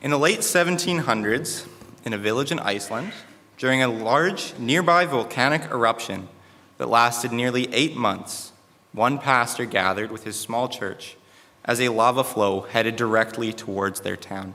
In the late 1700s, in a village in Iceland, during a large nearby volcanic eruption that lasted nearly 8 months, one pastor gathered with his small church as a lava flow headed directly towards their town.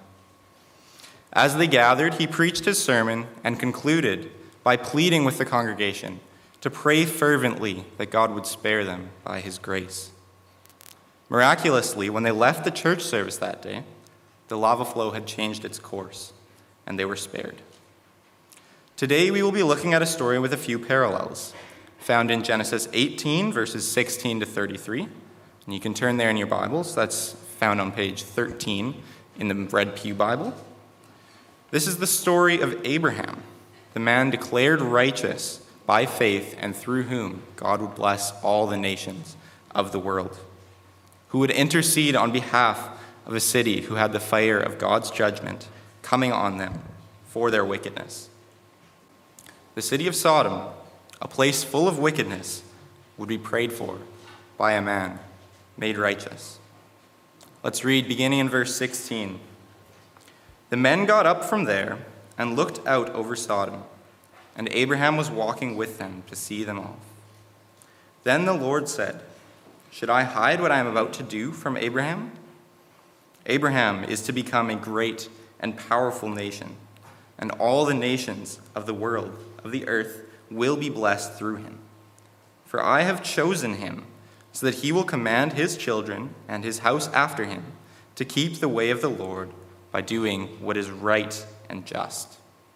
As they gathered, he preached his sermon and concluded by pleading with the congregation to pray fervently that God would spare them by his grace. Miraculously, when they left the church service that day, the lava flow had changed its course, and they were spared. Today, we will be looking at a story with a few parallels, found in Genesis 18, verses 16 to 33. And you can turn there in your Bibles. That's found on page 13 in the Red Pew Bible. This is the story of Abraham, the man declared righteous by faith and through whom God would bless all the nations of the world, who would intercede on behalf of a city who had the fire of God's judgment coming on them for their wickedness. The city of Sodom, a place full of wickedness, would be prayed for by a man made righteous. Let's read beginning in verse 16. The men got up from there and looked out over Sodom, and Abraham was walking with them to see them off. Then the Lord said, "Should I hide what I am about to do from Abraham? Abraham is to become a great and powerful nation, and all the nations of the world, of the earth, will be blessed through him. For I have chosen him, so that he will command his children and his house after him to keep the way of the Lord by doing what is right and just."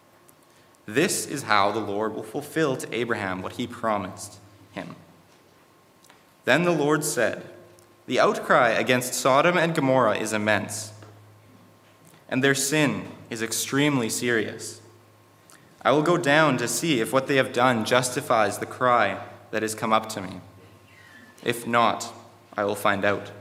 This is how the Lord will fulfill to Abraham what he promised him. Then the Lord said, "The outcry against Sodom and Gomorrah is immense, and their sin is extremely serious. I will go down to see if what they have done justifies the cry that has come up to me. If not, I will find out."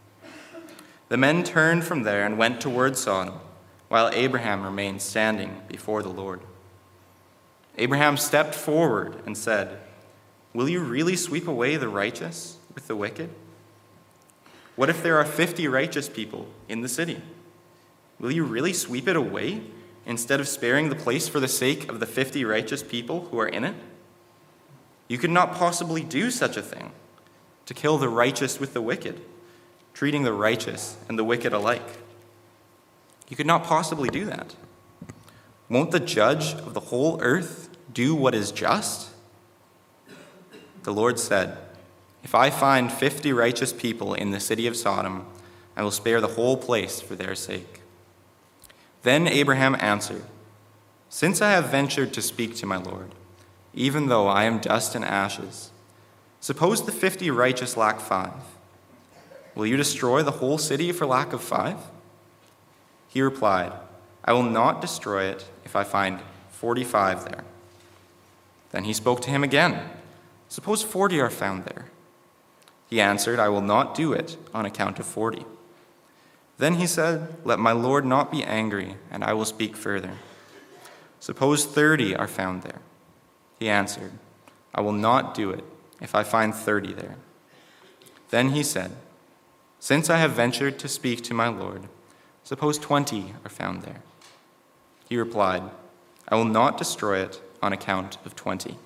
The men turned from there and went toward Sodom, while Abraham remained standing before the Lord. Abraham stepped forward and said, "Will you really sweep away the righteous with the wicked? What if there are 50 righteous people in the city? Will you really sweep it away instead of sparing the place for the sake of the 50 righteous people who are in it? You could not possibly do such a thing, to kill the righteous with the wicked, treating the righteous and the wicked alike. You could not possibly do that. Won't the judge of the whole earth do what is just?" The Lord said, "If I find 50 righteous people in the city of Sodom, I will spare the whole place for their sake." Then Abraham answered, "Since I have ventured to speak to my Lord, even though I am dust and ashes, suppose the 50 righteous lack 5. Will you destroy the whole city for lack of 5? He replied, "I will not destroy it if I find 45 there." Then he spoke to him again, "Suppose 40 are found there." He answered, "I will not do it on account of 40. Then he said, "Let my Lord not be angry, and I will speak further. Suppose 30 are found there." He answered, "I will not do it if I find 30 there." Then he said, "Since I have ventured to speak to my Lord, suppose 20 are found there." He replied, "I will not destroy it on account of 20.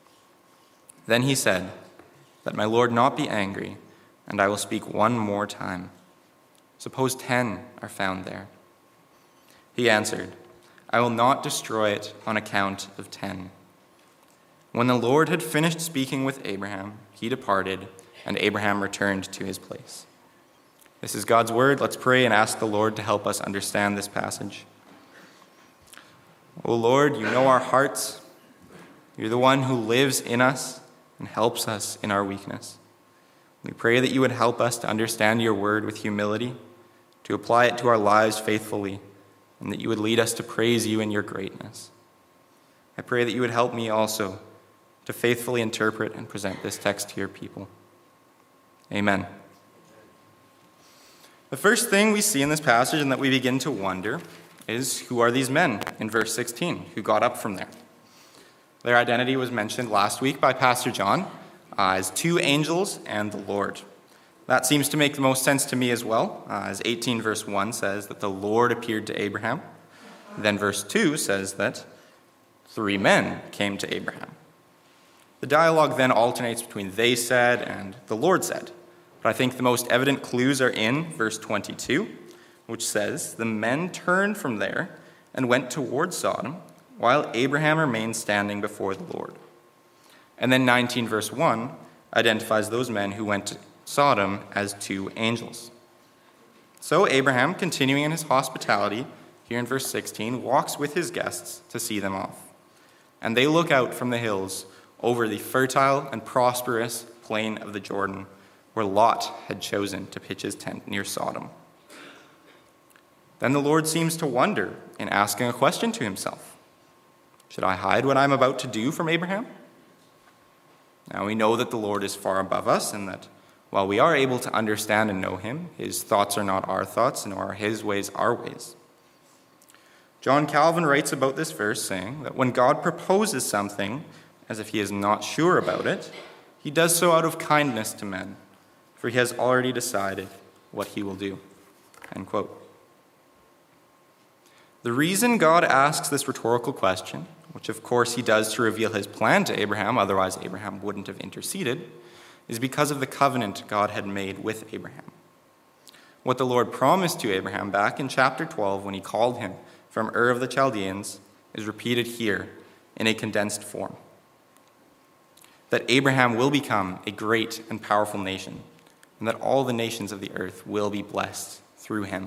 Then he said, "Let my Lord not be angry, and I will speak one more time. Suppose 10 are found there." He answered, "I will not destroy it on account of 10. When the Lord had finished speaking with Abraham, he departed, and Abraham returned to his place. This is God's word. Let's pray and ask the Lord to help us understand this passage. O Lord, you know our hearts. You're the one who lives in us and helps us in our weakness. We pray that you would help us to understand your word with humility, to apply it to our lives faithfully, and that you would lead us to praise you in your greatness. I pray that you would help me also to faithfully interpret and present this text to your people. Amen. The first thing we see in this passage and that we begin to wonder is, who are these men in verse 16 who got up from there? Their identity was mentioned last week by Pastor John as 2 angels and the Lord. That seems to make the most sense to me as well, as 18 verse 1 says that the Lord appeared to Abraham. Then verse 2 says that 3 men came to Abraham. The dialogue then alternates between they said and the Lord said. But I think the most evident clues are in verse 22, which says, the men turned from there and went toward Sodom, while Abraham remained standing before the Lord. And then 19 verse 1 identifies those men who went to Sodom as 2 angels. So Abraham, continuing in his hospitality, here in verse 16, walks with his guests to see them off. And they look out from the hills over the fertile and prosperous plain of the Jordan, where Lot had chosen to pitch his tent near Sodom. Then the Lord seems to wonder in asking a question to himself. Should I hide what I'm about to do from Abraham? Now we know that the Lord is far above us, and that while we are able to understand and know him, his thoughts are not our thoughts, nor are his ways our ways. John Calvin writes about this verse, saying that when God proposes something, as if he is not sure about it, he does so out of kindness to men, for he has already decided what he will do. End quote. The reason God asks this rhetorical question, which of course he does to reveal his plan to Abraham, otherwise Abraham wouldn't have interceded, is because of the covenant God had made with Abraham. What the Lord promised to Abraham back in chapter 12 when he called him from Ur of the Chaldeans is repeated here in a condensed form. That Abraham will become a great and powerful nation, and that all the nations of the earth will be blessed through him.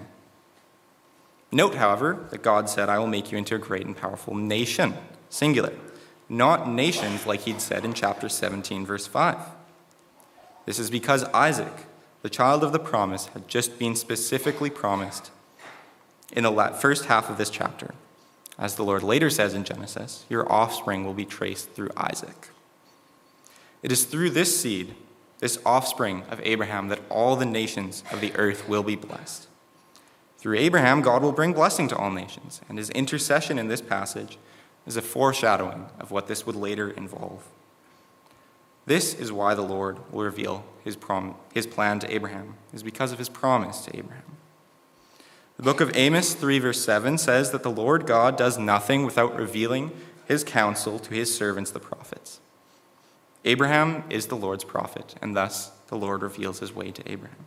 Note, however, that God said, I will make you into a great and powerful nation, singular, not nations like he'd said in chapter 17, verse 5. This is because Isaac, the child of the promise, had just been specifically promised in the first half of this chapter. As the Lord later says in Genesis, your offspring will be traced through Isaac. It is through this seed, this offspring of Abraham, that all the nations of the earth will be blessed. Through Abraham, God will bring blessing to all nations, and his intercession in this passage is a foreshadowing of what this would later involve. This is why the Lord will reveal his plan to Abraham, is because of his promise to Abraham. The book of Amos 3 verse 7 says that the Lord God does nothing without revealing his counsel to his servants the prophets. Abraham is the Lord's prophet, and thus the Lord reveals his way to Abraham.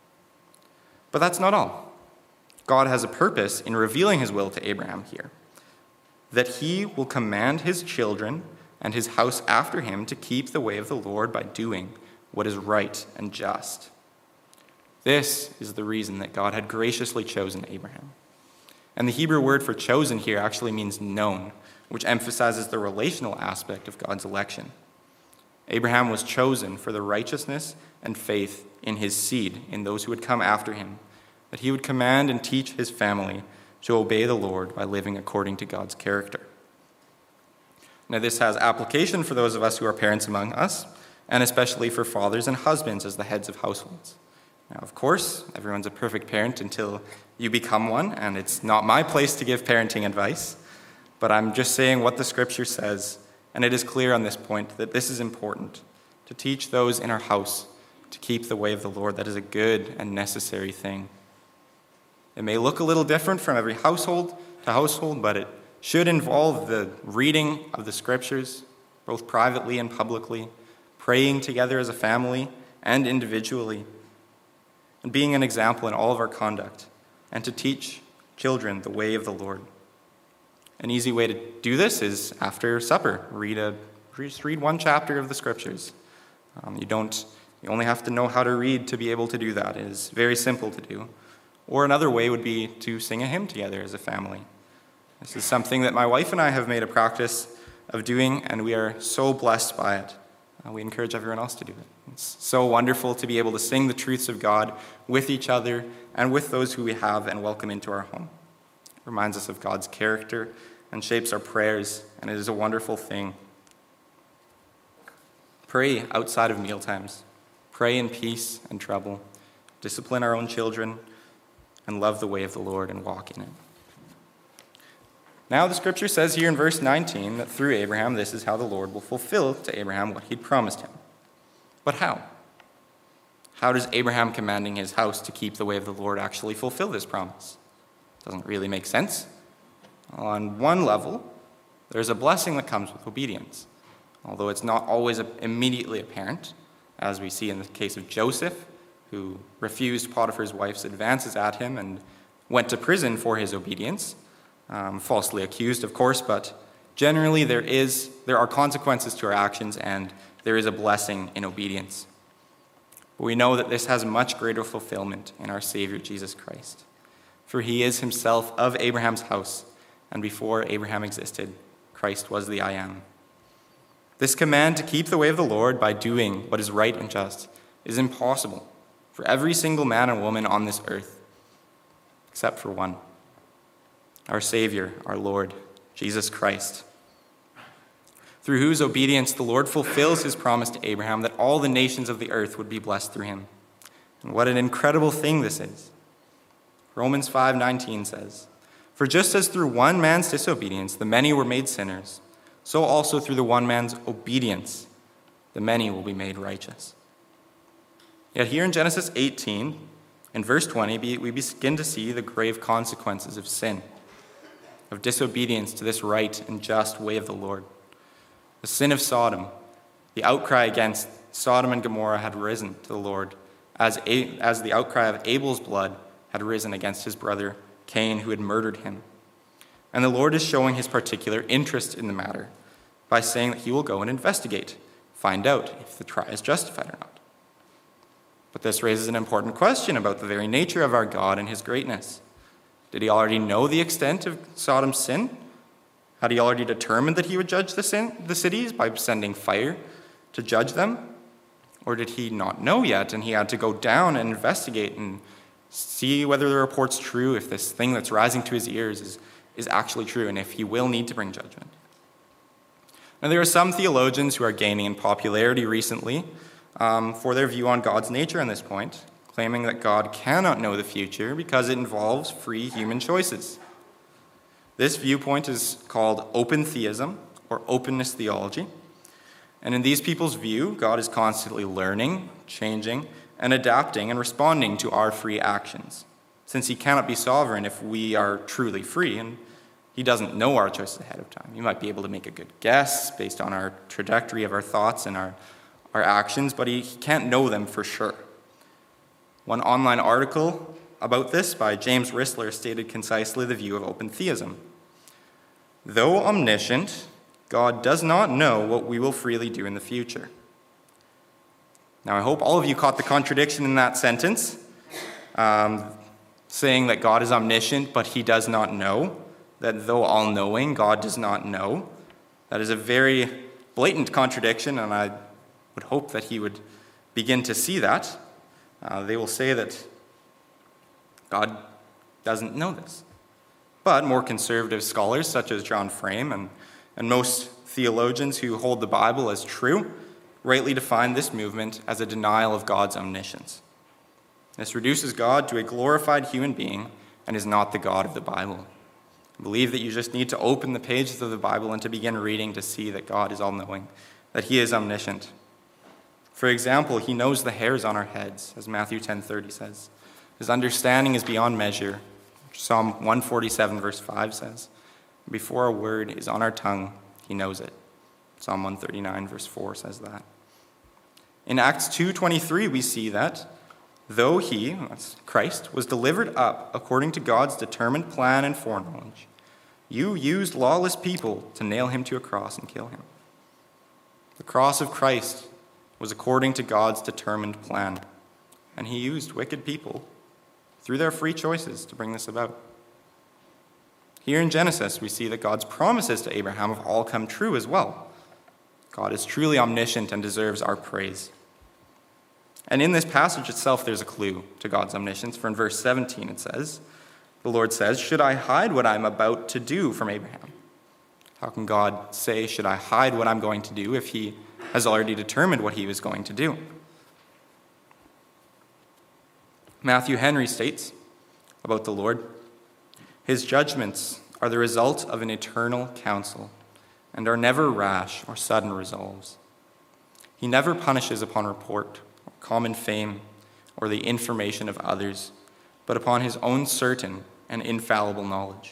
But that's not all. God has a purpose in revealing his will to Abraham here, that he will command his children and his house after him to keep the way of the Lord by doing what is right and just. This is the reason that God had graciously chosen Abraham. And the Hebrew word for chosen here actually means known, which emphasizes the relational aspect of God's election. Abraham was chosen for the righteousness and faith in his seed, in those who would come after him, that he would command and teach his family to obey the Lord by living according to God's character. Now, this has application for those of us who are parents among us, and especially for fathers and husbands as the heads of households. Now, of course, everyone's a perfect parent until you become one, and it's not my place to give parenting advice, but I'm just saying what the Scripture says, and it is clear on this point that this is important, to teach those in our house to keep the way of the Lord. That is a good and necessary thing. It may look a little different from every household to household, but it should involve the reading of the Scriptures, both privately and publicly, praying together as a family and individually, and being an example in all of our conduct, and to teach children the way of the Lord. An easy way to do this is after supper. Just read one chapter of the Scriptures. You only have to know how to read to be able to do that. It is very simple to do. Or another way would be to sing a hymn together as a family. This is something that my wife and I have made a practice of doing, and we are so blessed by it. We encourage everyone else to do it. It's so wonderful to be able to sing the truths of God with each other and with those who we have and welcome into our home. It reminds us of God's character and shapes our prayers, and it is a wonderful thing. Pray outside of mealtimes. Pray in peace and trouble. Discipline our own children and love the way of the Lord and walk in it. Now the Scripture says here in verse 19 that through Abraham, this is how the Lord will fulfill to Abraham what he'd promised him. But how? how does Abraham commanding his house to keep the way of the Lord actually fulfill this promise? Doesn't really make sense. On one level, there's a blessing that comes with obedience, although it's not always immediately apparent, as we see in the case of Joseph, who refused Potiphar's wife's advances at him and went to prison for his obedience, falsely accused, of course, but generally there are consequences to our actions, and there is a blessing in obedience. But we know that this has much greater fulfillment in our Savior, Jesus Christ. For he is himself of Abraham's house, and before Abraham existed, Christ was the I Am. This command to keep the way of the Lord by doing what is right and just is impossible for every single man and woman on this earth, except for one, our Savior, our Lord, Jesus Christ, through whose obedience the Lord fulfills his promise to Abraham that all the nations of the earth would be blessed through him. And what an incredible thing this is. Romans 5:19 says, "For just as through one man's disobedience the many were made sinners, so also through the one man's obedience the many will be made righteous." Yet here in Genesis 18, in verse 20, we begin to see the grave consequences of sin, of disobedience to this right and just way of the Lord. The sin of Sodom, the outcry against Sodom and Gomorrah had risen to the Lord, as the outcry of Abel's blood had risen against his brother Cain, who had murdered him. And the Lord is showing his particular interest in the matter by saying that he will go and investigate, find out if the cry is justified or not. But this raises an important question about the very nature of our God and his greatness. Did he already know the extent of Sodom's sin? Had he already determined that he would judge the cities by sending fire to judge them? Or did he not know yet, and he had to go down and investigate and see whether the report's true, if this thing that's rising to his ears is actually true, and if he will need to bring judgment? Now, there are some theologians who are gaining in popularity recently for their view on God's nature on this point, claiming that God cannot know the future because it involves free human choices. This viewpoint is called open theism, or openness theology. And in these people's view, God is constantly learning, changing, and adapting and responding to our free actions, since he cannot be sovereign if we are truly free, and he doesn't know our choices ahead of time. He might be able to make a good guess based on our trajectory of our thoughts and our actions, but he can't know them for sure. One online article about this by James Rissler stated concisely the view of open theism. Though omniscient, God does not know what we will freely do in the future. Now, I hope all of you caught the contradiction in that sentence, saying that God is omniscient, but he does not know, that though all-knowing, God does not know. That is a very blatant contradiction, and I would hope that he would begin to see that. They will say that God doesn't know this. But more conservative scholars, such as John Frame and most theologians who hold the Bible as true, rightly define this movement as a denial of God's omniscience. This reduces God to a glorified human being and is not the God of the Bible. I believe that you just need to open the pages of the Bible and to begin reading to see that God is all-knowing, that he is omniscient. For example, he knows the hairs on our heads, as Matthew 10:30 says. His understanding is beyond measure. Psalm 147 verse 5 says, "Before a word is on our tongue, he knows it." Psalm 139 verse 4 says that. In Acts 2:23, we see that though he, that's Christ, was delivered up according to God's determined plan and foreknowledge, you used lawless people to nail him to a cross and kill him. The cross of Christ was according to God's determined plan, and he used wicked people through their free choices to bring this about. Here in Genesis, we see that God's promises to Abraham have all come true as well. God is truly omniscient and deserves our praise. And in this passage itself, there's a clue to God's omniscience. For in verse 17 it says, the Lord says, "Should I hide what I'm about to do from Abraham?" How can God say, "Should I hide what I'm going to do," if he has already determined what he was going to do? Matthew Henry states about the Lord, "His judgments are the result of an eternal counsel and are never rash or sudden resolves. He never punishes upon report or common fame, or the information of others, but upon his own certain and infallible knowledge.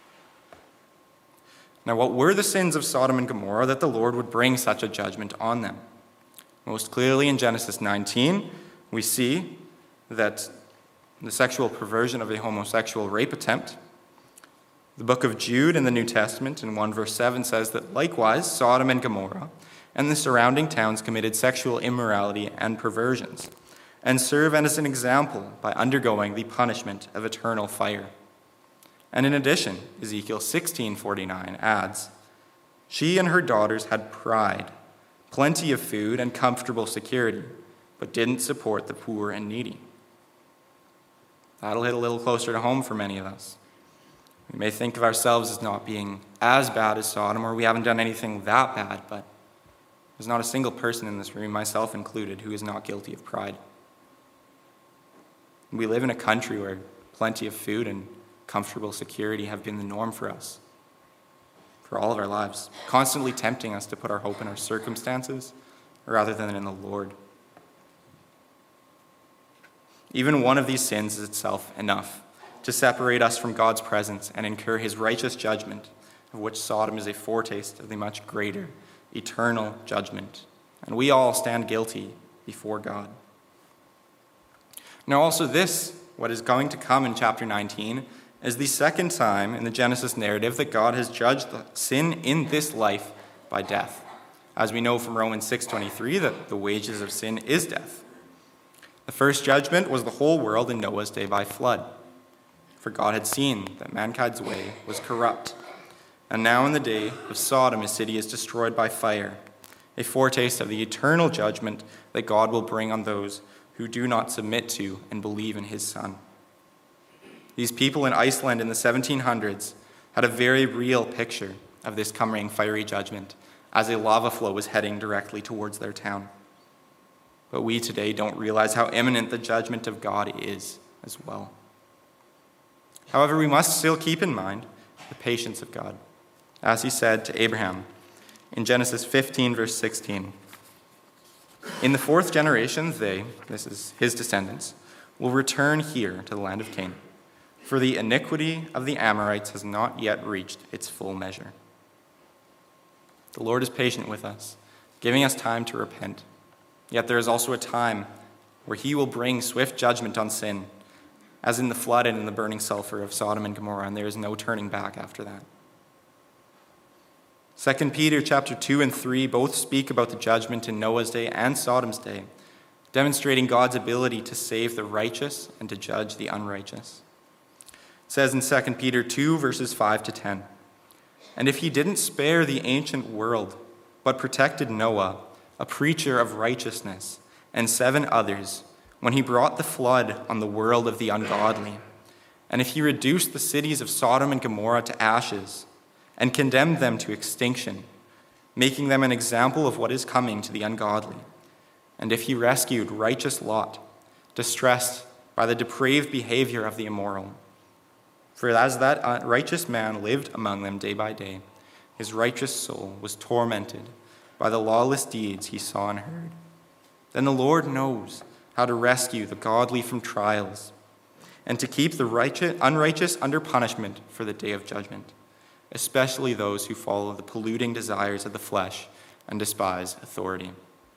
Now, what were the sins of Sodom and Gomorrah that the Lord would bring such a judgment on them? Most clearly in Genesis 19, we see that the sexual perversion of a homosexual rape attempt. The book of Jude in the New Testament in 1 verse 7 says that likewise Sodom and Gomorrah and the surrounding towns committed sexual immorality and perversions, and serve as an example by undergoing the punishment of eternal fire. And in addition, Ezekiel 16:49 adds, "She and her daughters had pride, plenty of food and comfortable security, but didn't support the poor and needy." That'll hit a little closer to home for many of us. We may think of ourselves as not being as bad as Sodom, or we haven't done anything that bad, but there's not a single person in this room, myself included, who is not guilty of pride. We live in a country where plenty of food and comfortable security have been the norm for us, for all of our lives, constantly tempting us to put our hope in our circumstances rather than in the Lord. Even one of these sins is itself enough to separate us from God's presence and incur his righteous judgment, of which Sodom is a foretaste of the much greater eternal judgment. And we all stand guilty before God. Now also this, what is going to come in chapter 19, is the second time in the Genesis narrative that God has judged sin in this life by death. As we know from Romans 6:23, that the wages of sin is death. The first judgment was the whole world in Noah's day by flood. For God had seen that mankind's way was corrupt. And now in the day of Sodom, a city is destroyed by fire, a foretaste of the eternal judgment that God will bring on those who do not submit to and believe in his Son. These people in Iceland in the 1700s had a very real picture of this coming fiery judgment as a lava flow was heading directly towards their town. But we today don't realize how imminent the judgment of God is as well. However, we must still keep in mind the patience of God, as he said to Abraham in Genesis 15, verse 16. "In the fourth generation, they," this is his descendants, "will return here to the land of Canaan, for the iniquity of the Amorites has not yet reached its full measure." The Lord is patient with us, giving us time to repent. Yet there is also a time where he will bring swift judgment on sin, as in the flood and in the burning sulfur of Sodom and Gomorrah, and there is no turning back after that. 2 Peter chapter 2 and 3 both speak about the judgment in Noah's day and Sodom's day, demonstrating God's ability to save the righteous and to judge the unrighteous. It says in 2 Peter 2, verses 5 to 10, "And if he didn't spare the ancient world, but protected Noah, a preacher of righteousness, and 7 others, when he brought the flood on the world of the ungodly, and if he reduced the cities of Sodom and Gomorrah to ashes, and condemned them to extinction, making them an example of what is coming to the ungodly, and if he rescued righteous Lot, distressed by the depraved behavior of the immoral, for as that righteous man lived among them day by day, his righteous soul was tormented by the lawless deeds he saw and heard. Then the Lord knows how to rescue the godly from trials, and to keep the unrighteous under punishment for the day of judgment, especially those who follow the polluting desires of the flesh and despise authority."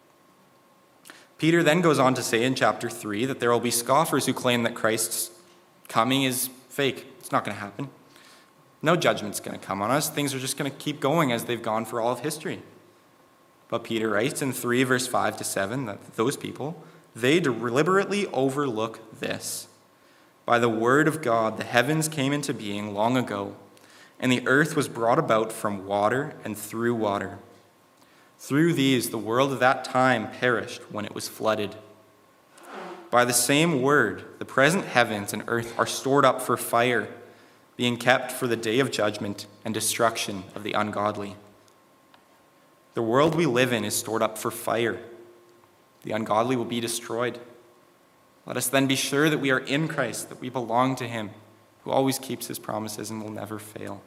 Peter then goes on to say in chapter 3 that there will be scoffers who claim that Christ's coming is fake. It's not going to happen. No judgment's going to come on us. Things are just going to keep going as they've gone for all of history. But Peter writes in 3 verse 5 to 7 that those people, they deliberately overlook this. "By the word of God, the heavens came into being long ago, and the earth was brought about from water and through water. Through these, the world of that time perished when it was flooded. By the same word, the present heavens and earth are stored up for fire, being kept for the day of judgment and destruction of the ungodly." The world we live in is stored up for fire. The ungodly will be destroyed. Let us then be sure that we are in Christ, that we belong to him, who always keeps his promises and will never fail.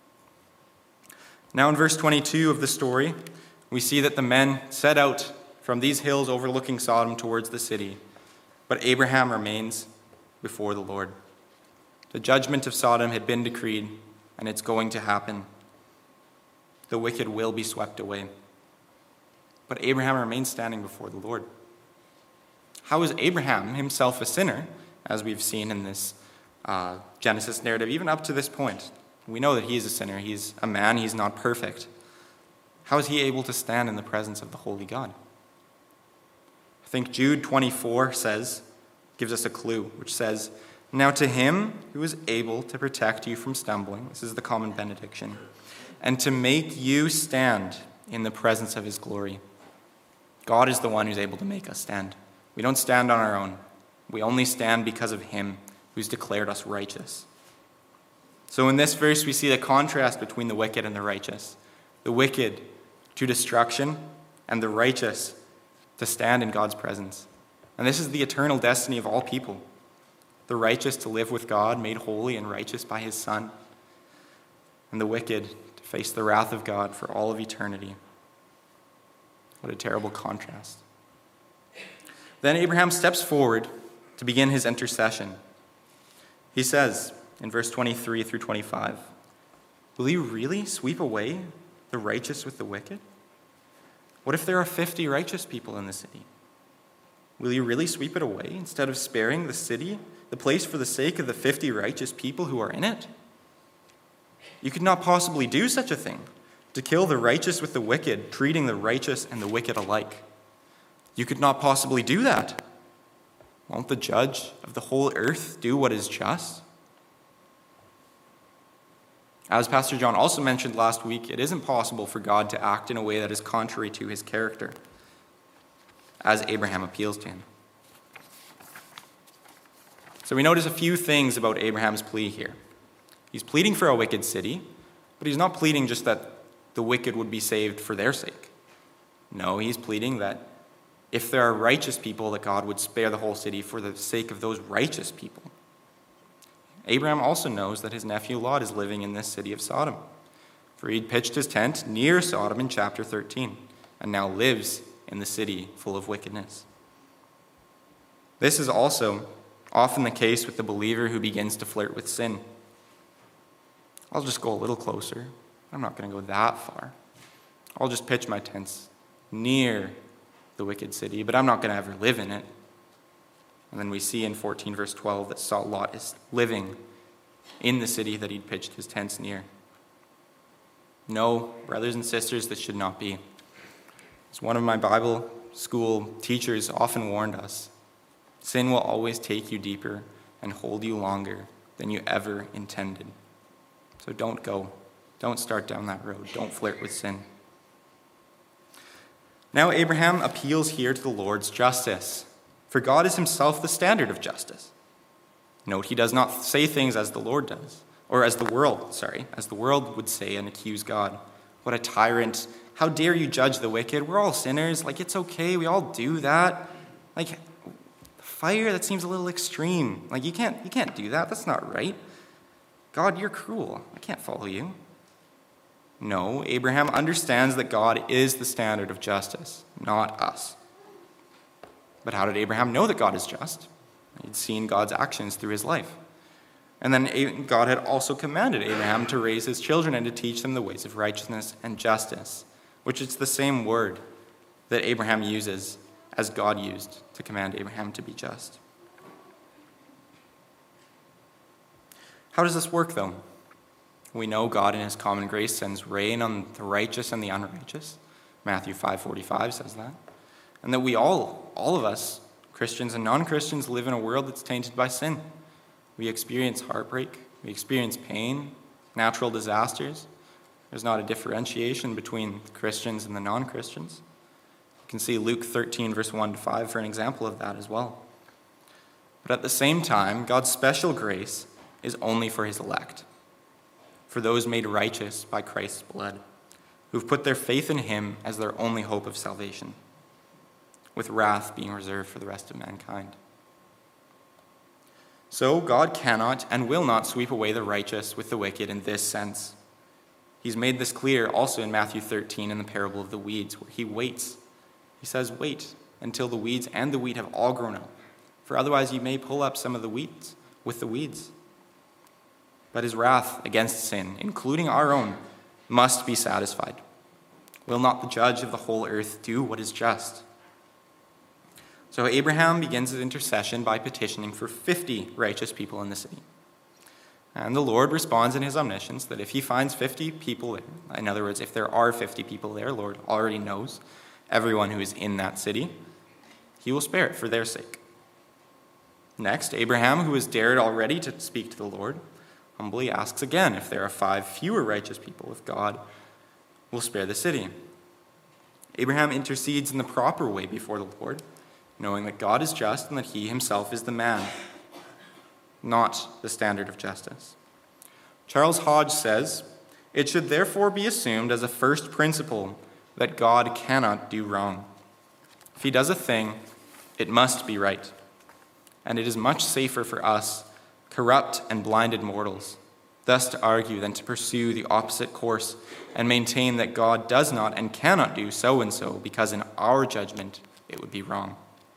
Now in verse 22 of the story, we see that the men set out from these hills overlooking Sodom towards the city. But Abraham remains before the Lord. The judgment of Sodom had been decreed, and it's going to happen. The wicked will be swept away. But Abraham remains standing before the Lord. How is Abraham himself a sinner, as we've seen in this Genesis narrative, even up to this point? We know that he is a sinner. He's a man. He's not perfect. How is he able to stand in the presence of the holy God? I think Jude 24 gives us a clue, which says, "Now to him who is able to protect you from stumbling," this is the common benediction, "and to make you stand in the presence of his glory." God is the one who's able to make us stand. We don't stand on our own. We only stand because of him who's declared us righteous. So in this verse, we see the contrast between the wicked and the righteous. The wicked to destruction, and the righteous to stand in God's presence. And this is the eternal destiny of all people. The righteous to live with God, made holy and righteous by his Son, and the wicked to face the wrath of God for all of eternity. What a terrible contrast. Then Abraham steps forward to begin his intercession. He says in verse 23 through 25, "Will you really sweep away the righteous with the wicked? What if there are 50 righteous people in the city? Will you really sweep it away instead of sparing the city, the place for the sake of the 50 righteous people who are in it? You could not possibly do such a thing, to kill the righteous with the wicked, treating the righteous and the wicked alike. You could not possibly do that. Won't the judge of the whole earth do what is just?" As Pastor John also mentioned last week, it isn't possible for God to act in a way that is contrary to his character, as Abraham appeals to him. So we notice a few things about Abraham's plea here. He's pleading for a wicked city, but he's not pleading just that the wicked would be saved for their sake. No, he's pleading that if there are righteous people, that God would spare the whole city for the sake of those righteous people. Abraham also knows that his nephew Lot is living in this city of Sodom, for he'd pitched his tent near Sodom in chapter 13, and now lives in the city full of wickedness. This is also often the case with the believer who begins to flirt with sin. I'll just go a little closer. I'm not going to go that far. I'll just pitch my tents near the wicked city, but I'm not going to ever live in it. And then we see in 14 verse 12 that Lot is living in the city that he'd pitched his tents near. No, brothers and sisters, this should not be. As one of my Bible school teachers often warned us, sin will always take you deeper and hold you longer than you ever intended. So don't go. Don't start down that road. Don't flirt with sin. Now Abraham appeals here to the Lord's justice, for God is himself the standard of justice. Note, he does not say things as the Lord does, or as the world would say and accuse God. What a tyrant. How dare you judge the wicked? We're all sinners. It's okay. We all do that. Fire, that seems a little extreme. You can't do that. That's not right. God, you're cruel. I can't follow you. No, Abraham understands that God is the standard of justice, not us. But how did Abraham know that God is just? He'd seen God's actions through his life. And then God had also commanded Abraham to raise his children and to teach them the ways of righteousness and justice, which is the same word that Abraham uses as God used to command Abraham to be just. How does this work, though? We know God in his common grace sends rain on the righteous and the unrighteous. Matthew 5:45 says that. And that we all of us, Christians and non-Christians, live in a world that's tainted by sin. We experience heartbreak. We experience pain, natural disasters. There's not a differentiation between the Christians and the non-Christians. You can see Luke 13, verse 1 to 5 for an example of that as well. But at the same time, God's special grace is only for his elect, for those made righteous by Christ's blood, who've put their faith in him as their only hope of salvation, with wrath being reserved for the rest of mankind. So God cannot and will not sweep away the righteous with the wicked in this sense. He's made this clear also in Matthew 13 in the parable of the weeds, where he waits. He says, wait until the weeds and the wheat have all grown up. for otherwise you may pull up some of the weeds with the weeds. But his wrath against sin, including our own, must be satisfied. Will not the judge of the whole earth do what is just? So Abraham begins his intercession by petitioning for 50 righteous people in the city. And the Lord responds in his omniscience that if he finds 50 people there, in other words, if there are 50 people there, the Lord already knows everyone who is in that city, he will spare it for their sake. Next, Abraham, who has dared already to speak to the Lord, humbly asks again if there are 5 fewer righteous people, if God will spare the city. Abraham intercedes in the proper way before the Lord, knowing that God is just and that he himself is the man, not the standard of justice. Charles Hodge says, "It should therefore be assumed as a first principle that God cannot do wrong. If he does a thing, it must be right. And it is much safer for us, corrupt and blinded mortals, thus to argue than to pursue the opposite course and maintain that God does not and cannot do so and so because in our judgment it would be wrong."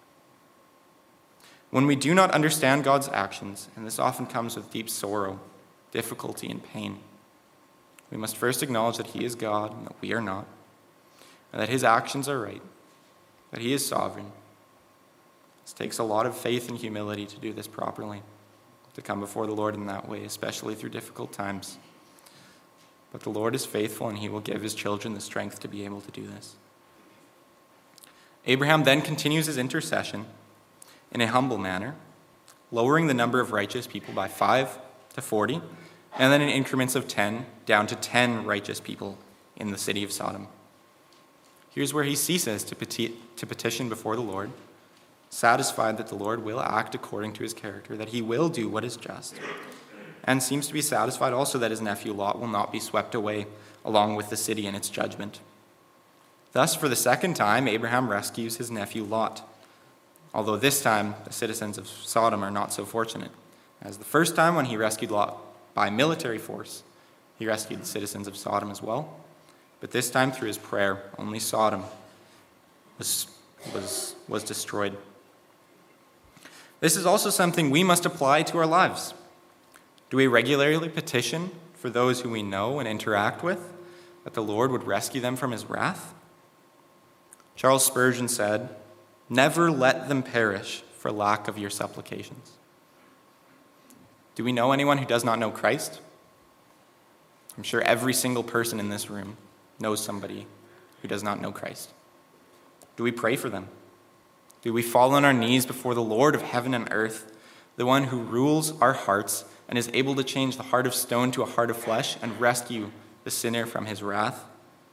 When we do not understand God's actions, and this often comes with deep sorrow, difficulty, and pain, we must first acknowledge that he is God and that we are not, and that his actions are right, that he is sovereign. It takes a lot of faith and humility to do this properly, to come before the Lord in that way, especially through difficult times. But the Lord is faithful, and he will give his children the strength to be able to do this. Abraham then continues his intercession in a humble manner, lowering the number of righteous people by 5 to 40, and then in increments of 10 down to 10 righteous people in the city of Sodom. Here's where he ceases to petition before the Lord, satisfied that the Lord will act according to his character, that he will do what is just, and seems to be satisfied also that his nephew Lot will not be swept away along with the city in its judgment. Thus, for the second time, Abraham rescues his nephew Lot, although this time the citizens of Sodom are not so fortunate. As the first time when he rescued Lot by military force, he rescued the citizens of Sodom as well. But this time through his prayer, only Sodom was destroyed. This is also something we must apply to our lives. Do we regularly petition for those who we know and interact with, that the Lord would rescue them from his wrath? Charles Spurgeon said, "Never let them perish for lack of your supplications." Do we know anyone who does not know Christ? I'm sure every single person in this room knows somebody who does not know Christ. Do we pray for them? Do we fall on our knees before the Lord of heaven and earth, the one who rules our hearts and is able to change the heart of stone to a heart of flesh and rescue the sinner from his wrath?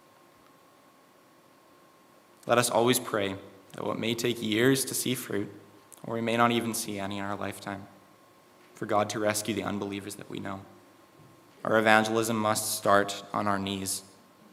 Let us always pray, though it may take years to see fruit, or we may not even see any in our lifetime, for God to rescue the unbelievers that we know. Our evangelism must start on our knees.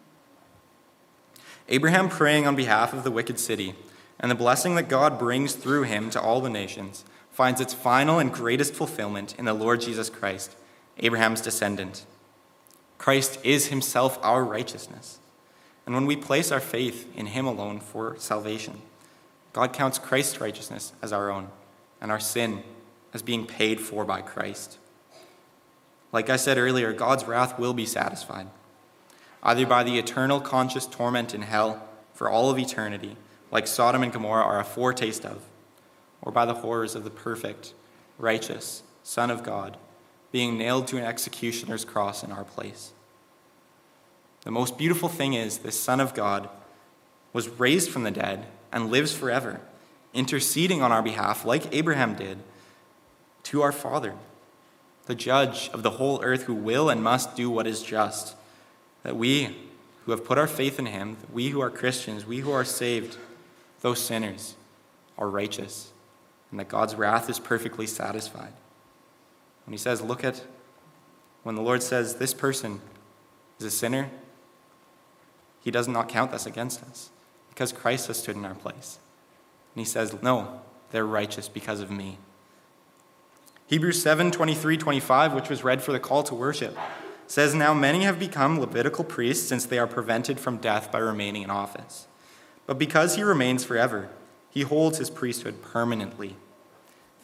Abraham praying on behalf of the wicked city, and the blessing that God brings through him to all the nations, finds its final and greatest fulfillment in the Lord Jesus Christ, Abraham's descendant. Christ is himself our righteousness. And when we place our faith in him alone for salvation, God counts Christ's righteousness as our own, and our sin as being paid for by Christ. Like I said earlier, God's wrath will be satisfied, either by the eternal conscious torment in hell for all of eternity, like Sodom and Gomorrah are a foretaste of, or by the horrors of the perfect, righteous Son of God being nailed to an executioner's cross in our place. The most beautiful thing is this Son of God was raised from the dead and lives forever, interceding on our behalf, like Abraham did, to our Father, the judge of the whole earth, who will and must do what is just, that we who have put our faith in him, that we who are Christians, we who are saved, those sinners, are righteous, and that God's wrath is perfectly satisfied. When he says, when the Lord says this person is a sinner, he does not count this against us, because Christ has stood in our place. And he says, no, they're righteous because of me. Hebrews 7:23-25, which was read for the call to worship, says, "Now many have become Levitical priests since they are prevented from death by remaining in office. But because he remains forever, he holds his priesthood permanently.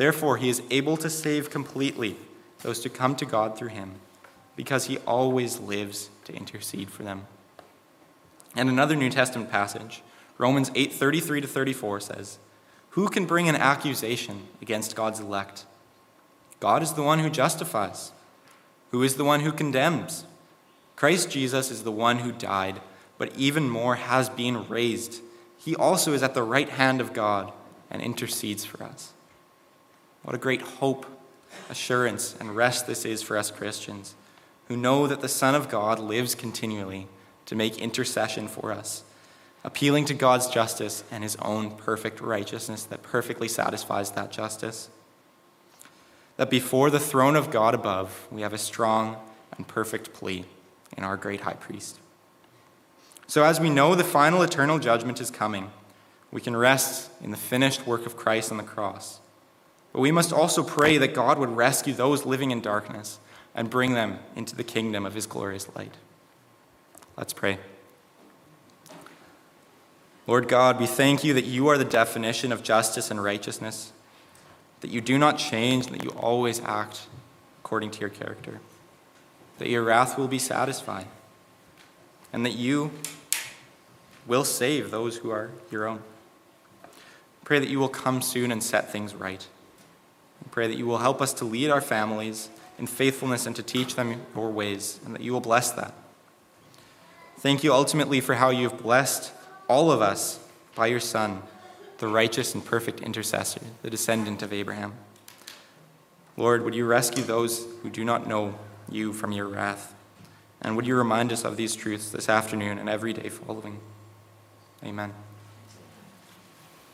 Therefore, he is able to save completely those who come to God through him, because he always lives to intercede for them. And another New Testament passage, Romans 8:33-34 says, "Who can bring an accusation against God's elect? God is the one who justifies. Who is the one who condemns? Christ Jesus is the one who died, but even more has been raised. He also is at the right hand of God and intercedes for us." What a great hope, assurance, and rest this is for us Christians, who know that the Son of God lives continually to make intercession for us, appealing to God's justice and his own perfect righteousness that perfectly satisfies that justice. That before the throne of God above, we have a strong and perfect plea in our great high priest. So as we know the final eternal judgment is coming, we can rest in the finished work of Christ on the cross. But we must also pray that God would rescue those living in darkness and bring them into the kingdom of his glorious light. Let's pray. Lord God, we thank you that you are the definition of justice and righteousness, that you do not change, that you always act according to your character, that your wrath will be satisfied, and that you will save those who are your own. Pray that you will come soon and set things right. Pray that you will help us to lead our families in faithfulness and to teach them your ways, and that you will bless that. Thank you ultimately for how you have blessed all of us by your Son, the righteous and perfect intercessor, the descendant of Abraham. Lord, would you rescue those who do not know you from your wrath? And would you remind us of these truths this afternoon and every day following? Amen.